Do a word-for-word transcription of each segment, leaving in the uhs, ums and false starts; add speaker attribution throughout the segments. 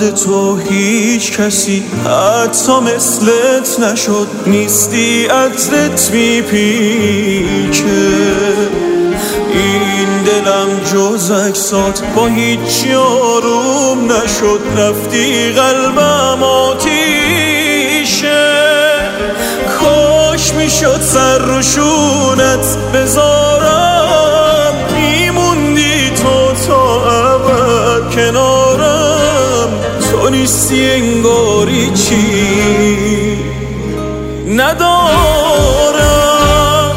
Speaker 1: تو هیچ کسی حتی مثلت نشد، نیستی عطرت میپیچه. این دلم جز اکسات با هیچی آروم نشد، رفتی قلبم آتیشه. کاش میشد سر رو شونت بذارم، میموندی تو تا ابد کنارم. تو نیستی انگاری چی ندارم،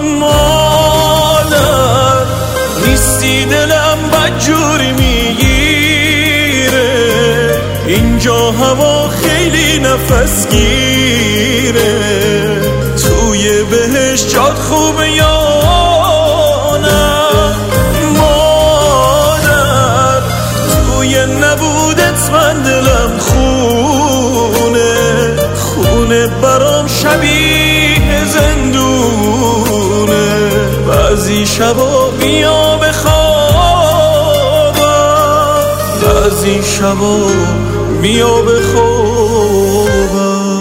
Speaker 1: مادر نیستی دلم بدجوری میگیره. اینجا هوا خیلی نفس گیره، توی بهش جات خوبه یا نه؟ مادر توی نبودت من دلم خونه خونه، برام شبیه زندونه. بعضی شبا بیا بخوابم، بعضی شبا بیا بخوابم.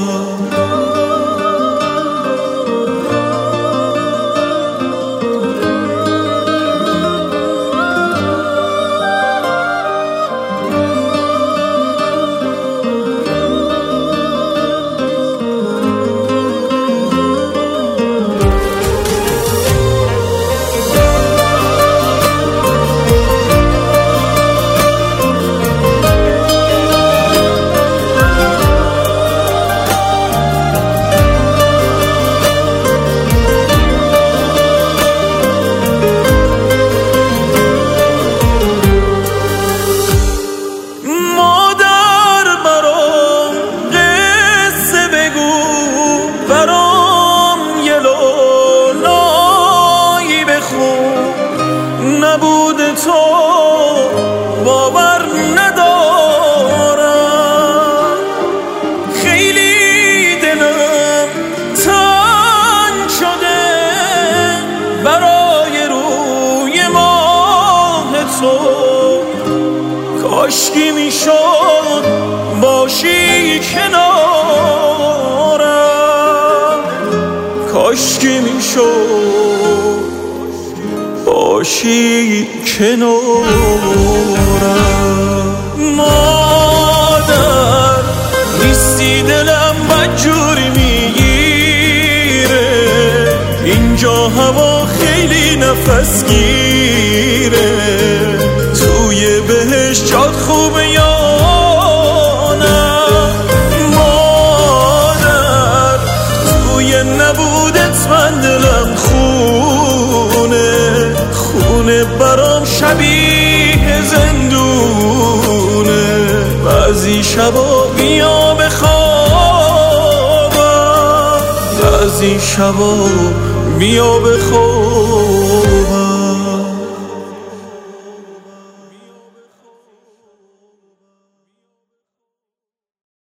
Speaker 1: نبود تو باور ندارم، خیلی دلم تنگ شده برای روی ماه تو. کاشکی میشد باشی کنارم، کاشکی میشد باشی کنارم. مادر نیستی دلم بدجوری میگیره، اینجا هوا خیلی نفس گیره. توی بهش جات خوبه یا نه؟ مادر توی نبودت من دلم خونه خونه، برام شبیه زندونه. بعضی شبا بیا بخوابم، بعضی شبا بیا بخوابم.